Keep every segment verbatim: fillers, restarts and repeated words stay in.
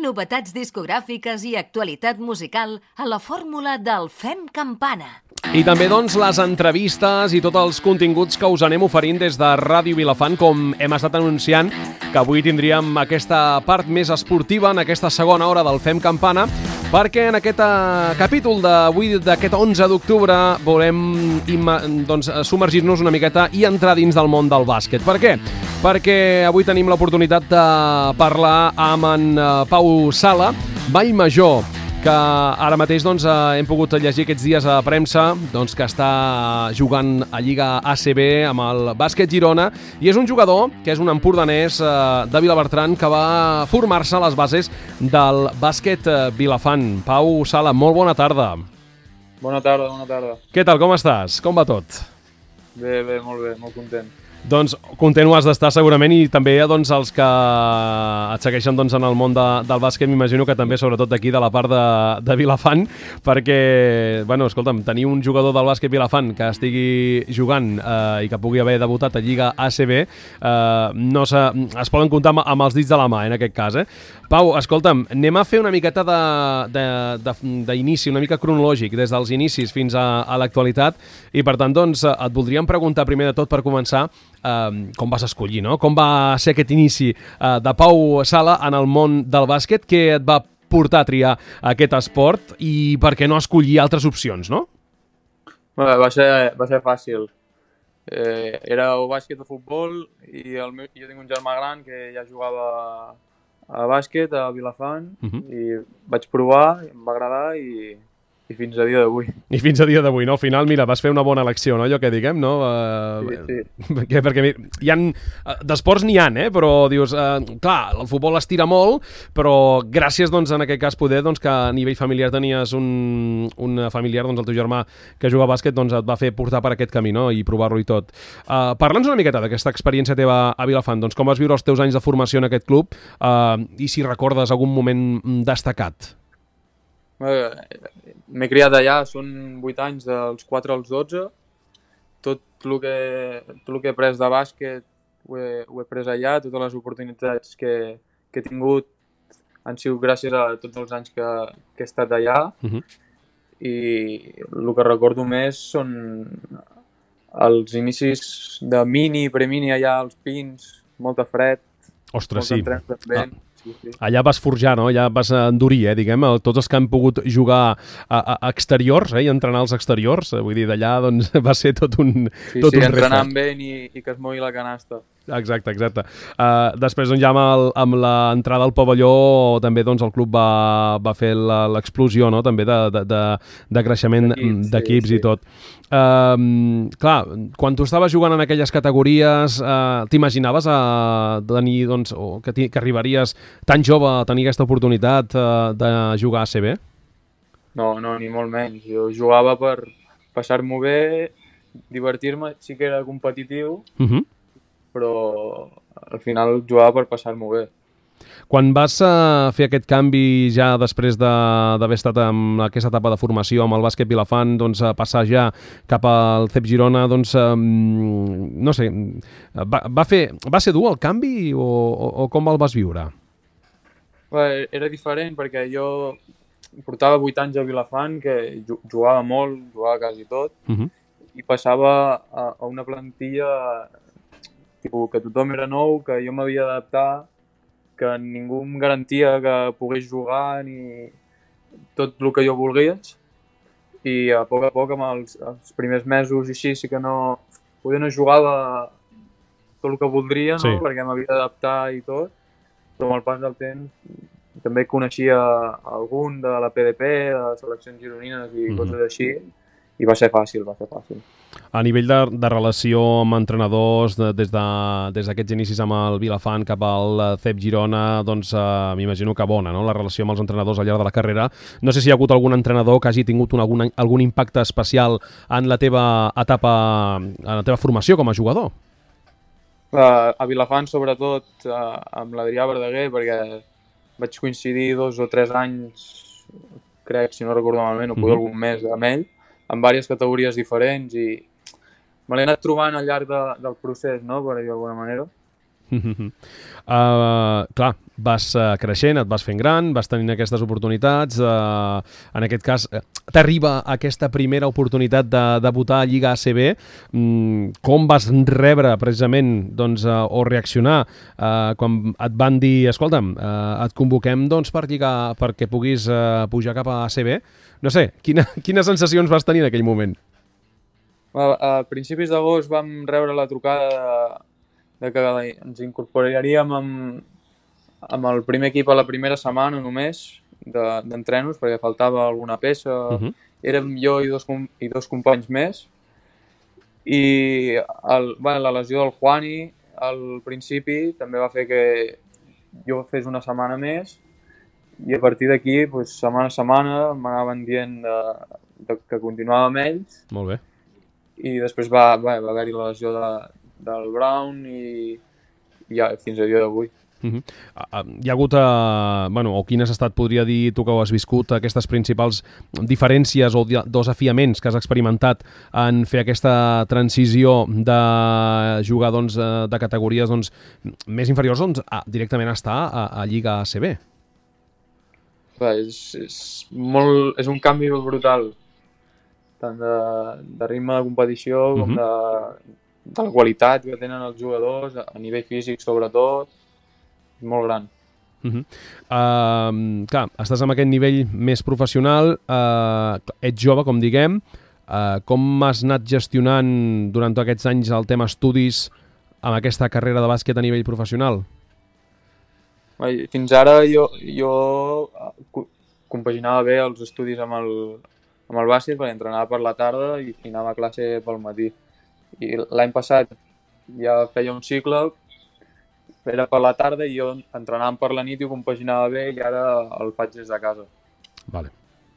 novetats discogràfiques i actualitat musical a la fórmula del Fem Campana. I també, doncs, les entrevistes i tots els continguts que us anem oferint des de Ràdio Vilafant, com hem estat anunciant que avui tindríem aquesta part més esportiva en aquesta segona hora del Fem Campana, perquè en aquest uh, capítol d'avui, d'aquest onze d'octubre, volem doncs, submergir-nos una miqueta i entrar dins del món del bàsquet. Per què? Perquè avui tenim l'oportunitat de parlar amb en uh, Pau Sala, Vallmajor, que ara mateix doncs, hem pogut llegir aquests dies a premsa doncs, que està jugant a Lliga A C B amb el Bàsquet Girona, i és un jugador que és un empordanès eh, de Vilabertran que va formar-se a les bases del Bàsquet Vilafant. Pau Sala, molt bona tarda. Bona tarda, bona tarda. Què tal, com estàs? Com va tot? Bé, bé, molt bé, molt content. Doncs content ho has d'estar segurament, i també doncs, els que et segueixen doncs, en el món de, del bàsquet, m'imagino que també sobretot d'aquí de la part de, de Vilafant, perquè, bueno, escolta'm, tenir un jugador del bàsquet Vilafant que estigui jugant eh, i que pugui haver debutat a Lliga A C B, eh, no se, es poden comptar amb, amb els dits de la mà, en aquest cas. Eh? Pau, escolta'm, anem a fer una miqueta d'inici, una mica cronològic, des dels inicis fins a, a l'actualitat, i per tant, doncs, et voldríem preguntar primer de tot, per començar, Uh, com vas escollir, no? Com va ser aquest inici uh, de Pau Sala en el món del bàsquet, que et va portar a triar aquest esport, i per què no escollir altres opcions, no? Bé, va ser, va ser fàcil. Eh, era o bàsquet o futbol, i el meu, jo tinc un germà gran que ja jugava a bàsquet a Vilafant, uh -huh. i vaig provar, em va agradar, i... I fins a dia d'avui. I fins a dia d'avui, no? Al final, mira, vas fer una bona elecció, no? Allò que diguem, no? Uh, sí, sí. Perquè, perquè hi ha... D'esports n'hi ha, eh? Però, dius, uh, clar, el futbol es tira molt, però gràcies, doncs, en aquest cas, poder, doncs, que a nivell familiar tenies un, un familiar, doncs, el teu germà, que juga a bàsquet, doncs, et va fer portar per aquest camí, no? I provar-lo i tot. Uh, Parla'ns una miqueta d'aquesta experiència teva a Vilafant. Doncs, com vas viure els teus anys de formació en aquest club, uh, i si recordes algun moment destacat? Bé, m'he criat allà, són vuit anys, dels quatre als dotze. Tot el que, tot el que he après de bàsquet ho he, ho he pres allà. Totes les oportunitats que, que he tingut han sigut gràcies a tots els anys que, que he estat allà. Uh-huh. I el que recordo més són els inicis de mini, premini allà als Pins, molta fred. Ostres, sí. Ah. Sí, sí. Allà vas forjar, no? Allà vas endurir, eh, diguem, tots els que han pogut jugar a, a exteriors, eh, i entrenar als exteriors, vull dir, d'allà doncs, va ser tot un Sí, tot sí, un entrenant bé i, i que es mogui la canasta. Exacte, exacte. Uh, després, doncs, ja amb, amb l'entrada al pavelló, també doncs, el club va, va fer l'explosió, no?, també de, de, de, de creixement d'equips, sí, sí. I tot. Uh, clar, quan tu estaves jugant en aquelles categories, uh, t'imaginaves a tenir, doncs, o que, que arribaries tan jove a tenir aquesta oportunitat uh, de jugar a A C B? No, no, ni molt menys. Jo jugava per passar-m'ho bé, divertir-me, sí que era competitiu, uh-huh. però al final jugava per passar-m'ho bé. Quan vas uh, fer aquest canvi ja després d'haver estat en aquesta etapa de formació amb el bàsquet Vilafant, doncs a passar ja cap al C E P Girona, doncs um, no sé, va, va, fer, va ser dur el canvi o, o, o com el vas viure? Bé, era diferent perquè jo portava vuit anys a Vilafant, que jugava molt, jugava quasi tot, uh-huh. i passava a, a una plantilla tipus, que tothom era nou, que jo m'havia d'adaptar, que ningú em garantia que pogués jugar ni tot el que jo volgués, i a poc a poc, amb els, els primers mesos i així, sí que no, poder no jugava tot el que voldria, no? Sí. Perquè m'havia d'adaptar i tot, però amb el pas del temps també coneixia algun de la P D P, de les seleccions gironines i mm-hmm. coses així, i va ser fàcil, va ser fàcil. A nivell de, de relació amb entrenadors, de, des d'aquests de, inicis amb el Vilafant cap al C E P Girona, doncs uh, m'imagino que bona, no?, la relació amb els entrenadors al llarg de la carrera. No sé si hi ha hagut algun entrenador que hagi tingut un, algun, algun impacte especial en la teva etapa, en la teva formació com a jugador. Uh, a Vilafant, sobretot, uh, amb l'Adrià Verdaguer, perquè vaig coincidir dos o tres anys, crec, si no recordo malament, o potser mm-hmm. algun mes amb ell, en diverses categories diferents, i me l'he anat trobant al llarg de, del procés, no?, per dir d'alguna manera, Uh, clar, vas uh, creixent, et vas fent gran, vas tenint aquestes oportunitats, uh, en aquest cas uh, t'arriba aquesta primera oportunitat de debutar a Lliga A C B. Mm, com vas rebre precisament doncs, uh, o reaccionar uh, quan et van dir, escolta'm, uh, et convoquem doncs, per Lliga, perquè puguis uh, pujar cap a A C B? No sé, quina, quines sensacions vas tenir en aquell moment? A, a principis d'agost vam rebre la trucada de de que ens incorporaríem amb, amb el primer equip a la primera setmana només d'entrenos, de, perquè faltava alguna peça. Uh -huh. Érem jo i dos, i dos companys més. I el, bueno, la lesió del Juani al principi també va fer que jo fes una setmana més, i a partir d'aquí, pues, setmana a setmana, m'anaven dient de, de, que continuava amb ells. Molt bé. I després va, va, va haver-hi la lesió de del Brown i, i ja, fins a dia d'avui. Uh -huh. Hi ha hagut, uh, bueno, o quin has estat, podria dir, tu que ho has viscut, aquestes principals diferències o desafiaments que has experimentat en fer aquesta transició de jugar doncs, de categories doncs, més inferiors doncs, a, directament a estar a, a Lliga A C B? Bé, és, és, molt, és un canvi brutal, tant de, de ritme de competició com uh -huh. de de la qualitat que tenen els jugadors, a nivell físic sobretot, és molt gran. Uh -huh. uh, clar, estàs amb aquest nivell més professional, uh, ets jove, com diguem, uh, com has anat gestionant durant tots aquests anys el tema estudis amb aquesta carrera de bàsquet a nivell professional? Bé, fins ara jo, jo compaginava bé els estudis amb el, amb el bàsquet, perquè entrenava per la tarda i, i anava a classe pel matí. I l'any passat ja feia un cicle, era per la tarda i jo entrenàvem per la nit i ho compaginava bé, i ara el faig des de casa. Vale.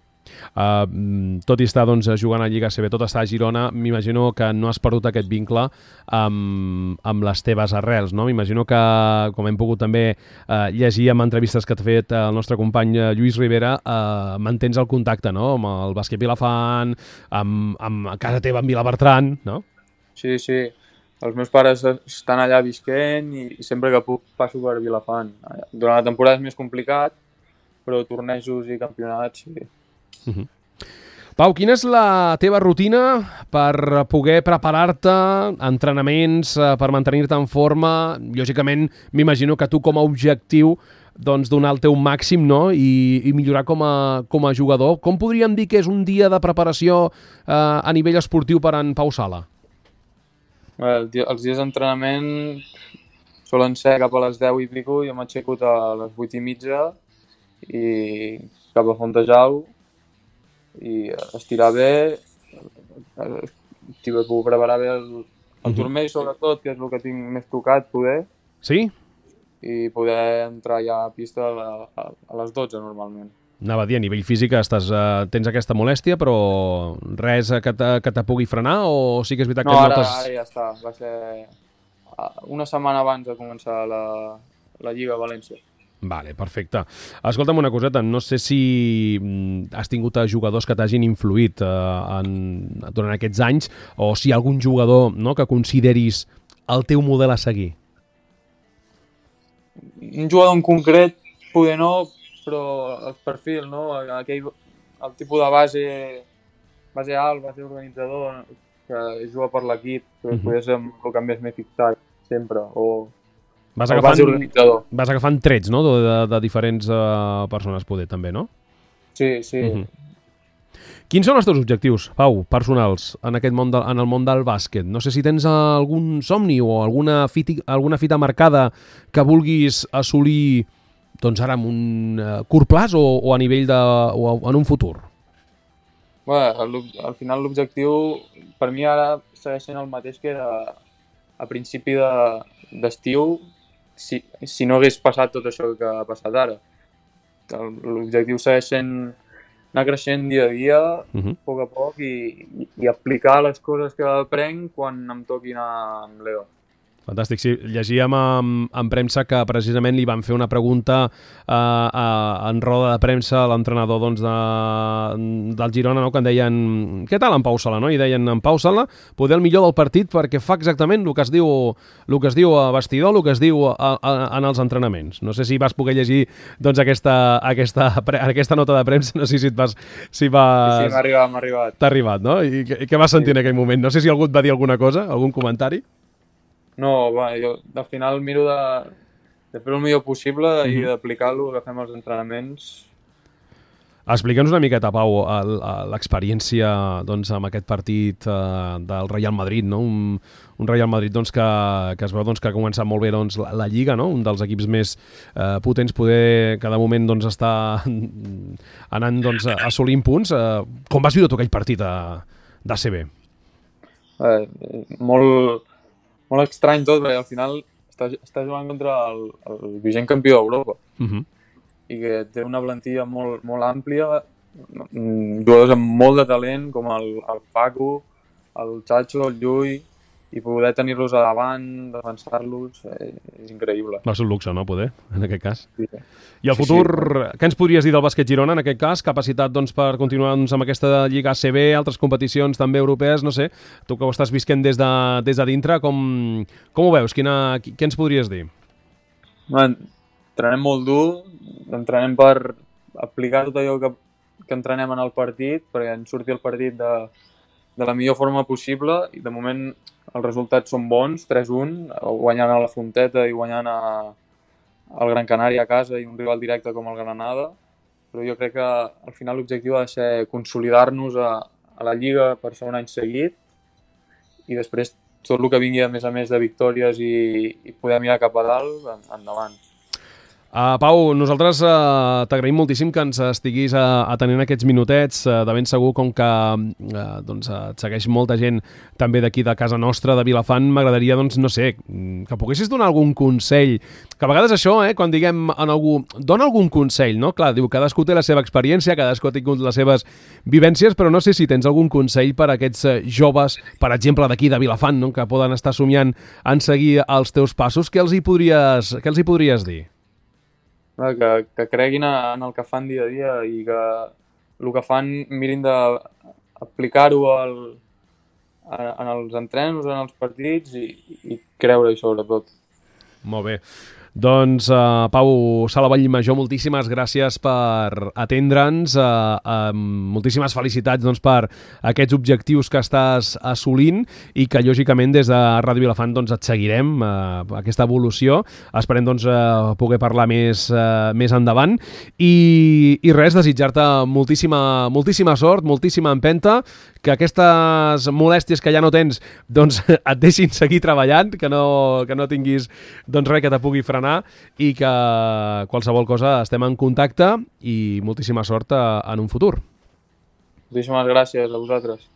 Uh, tot i estar doncs, jugant a Lliga A C B, tot està a Girona, m'imagino que no has perdut aquest vincle amb, amb les teves arrels, no? M'imagino que, com hem pogut també uh, llegir amb entrevistes que t'ha fet el nostre company Lluís Rivera, uh, mantens el contacte, no?, amb el bàsquet Vilafant, amb, amb casa teva, amb Vilabertran, no? Sí, sí. Els meus pares estan allà visquent i, i sempre que puc passo per Vilafant. Durant la temporada és més complicat, però tornejos i campionats, sí. Uh -huh. Pau, quina és la teva rutina per poder preparar-te, entrenaments, per mantenir-te en forma? Lògicament, m'imagino que tu com a objectiu doncs, donar el teu màxim, no?, i, i millorar com a, com a jugador. Com podríem dir que és un dia de preparació eh, a nivell esportiu per en Pau Sala? Bé, els dies d'entrenament solen ser cap a les deu i pico, jo m'aixeco a les vuit i mitja i cap a Fontejau i estirar bé, puc preparar bé el, el turmell sobretot, que és el que tinc més tocat, poder. Sí? I poder entrar ja a pista a, la, a les dotze normalment. Anava a dir, a nivell físic estàs, uh, tens aquesta molèstia, però res que te, que te pugui frenar, o sí que és veritat no, que ara, notes... No, ara ja està. Va ser una setmana abans de començar la, la Lliga a València. Vale, perfecte. Escolta'm una coseta, no sé si has tingut jugadors que t'hagin influït uh, en, durant aquests anys, o si hi ha algun jugador, no, que consideris el teu model a seguir. Un jugador en concret, poder no, però el perfil, no? Aquell, el tipus de base, base alt, base organitzador, que juga per l'equip, que uh-huh. poder ser el que més m'he fixat sempre, o vas el agafant, base organitzador. Vas agafant trets, no?, de, de, de diferents uh, persones, poder, també, no? Sí, sí. Uh-huh. Quins són els teus objectius, Pau, personals, en aquest món de, en el món del bàsquet? No sé si tens algun somni o alguna fita, alguna fita marcada que vulguis assolir doncs ara en un uh, curt plaç o, o a nivell de... o en un futur? Bé, al final l'objectiu per mi ara segueix sent el mateix que era a principi d'estiu, de, si, si no hagués passat tot això que ha passat ara. L'objectiu segueix sent anar creixent dia a dia, uh-huh. a poc a poc, i, i aplicar les coses que aprenc quan em toqui anar amb Leo. Fantàstic, sí. Llegíem en, en premsa que precisament li van fer una pregunta eh, a, en roda de premsa a l'entrenador doncs, de, del Girona, no? Que en deien, què tal en Pau Sala? No? I deien, en Pau Sala, poder el millor del partit perquè fa exactament el que es diu, el que es diu a vestidor, el que es diu a, a, en els entrenaments. No sé si vas poder llegir doncs, aquesta, aquesta, aquesta nota de premsa, no sé si et vas... Si vas... Sí, sí, m'ha arribat, m'ha arribat. T'ha arribat, no? I què, què vas sentir sí. en aquell moment? No sé si algú et va dir alguna cosa, algun comentari? No, va, jo al final miro de, de fer el millor possible mm-hmm. i d'aplicar-lo que fem als entrenaments. Explica'ns una miqueta, Pau, l'experiència doncs, amb aquest partit eh, del Real Madrid, no? Un, un Real Madrid doncs, que, que es veu doncs, que ha començat molt bé doncs, la, la Lliga, no? Un dels equips més eh, potents, poder cada moment doncs, està anant doncs, assolint punts. Eh, com vas viure tu aquell partit d'A C B? Eh, molt... Molt estrany tot, perquè al final està, està jugant contra el, el vigent campió d'Europa uh-huh. i que té una plantilla molt, molt àmplia, jugadors amb molt de talent com el, el Paco, el Chacho, el Llull, i poder tenir-los a davant, defensar-los, eh, és increïble. Va ser un luxe, no, poder, en aquest cas. Sí. I el futur, sí, sí. Què ens podries dir del bàsquet Girona, en aquest cas? Capacitat doncs, per continuar doncs, amb aquesta Lliga A C B, altres competicions també europees, no sé, tu que ho estàs visquent des de, des de dintre, com, com ho veus? Quina, què ens podries dir? Bueno, entrenem molt dur, entrenem per aplicar tot allò que, que entrenem en el partit, perquè ens surti el partit de, de la millor forma possible, i de moment els resultats són bons, tres un, guanyant a la Fonteta i guanyant a, al Gran Canària a casa i un rival directe com el Granada, però jo crec que al final l'objectiu ha de ser consolidar-nos a, a la Lliga per segon any seguit i després tot el que vingui a més a més de victòries i, i poder mirar cap a dalt, endavant. Uh, Pau, nosaltres uh, t'agraïm moltíssim que ens estiguis uh, atenent aquests minutets, uh, de ben segur com que uh, doncs, uh, et segueix molta gent també d'aquí de casa nostra, de Vilafant. M'agradaria, doncs, no sé, que poguessis donar algun consell, que a vegades això, eh, quan diguem en algú, dona algun consell, no? Clar, diu, cadascú té la seva experiència, cadascú ha tingut les seves vivències, però no sé si tens algun consell per a aquests uh, joves, per exemple, d'aquí de Vilafant, no? Que poden estar somiant en seguir els teus passos. Què els hi podries, què els hi podries dir? Que, que creguin en el que fan dia a dia i que el que fan mirin d'aplicar-ho en els entrenos, en els partits i, i creure-hi sobretot. Molt bé. Doncs, uh, Pau Sala Vallmajor, moltíssimes gràcies per atendre'ns, uh, uh, moltíssimes felicitats doncs, per aquests objectius que estàs assolint i que, lògicament, des de Ràdio Vilafant doncs, et seguirem, uh, aquesta evolució. Esperem doncs, uh, poder parlar més, uh, més endavant i, i res, desitjar-te moltíssima, moltíssima sort, moltíssima empenta, que aquestes molèsties que ja no tens doncs, et deixin seguir treballant, que no, que no tinguis doncs, res que te pugui frenar i que qualsevol cosa estem en contacte i moltíssima sort en un futur. Moltíssimes gràcies a vosaltres.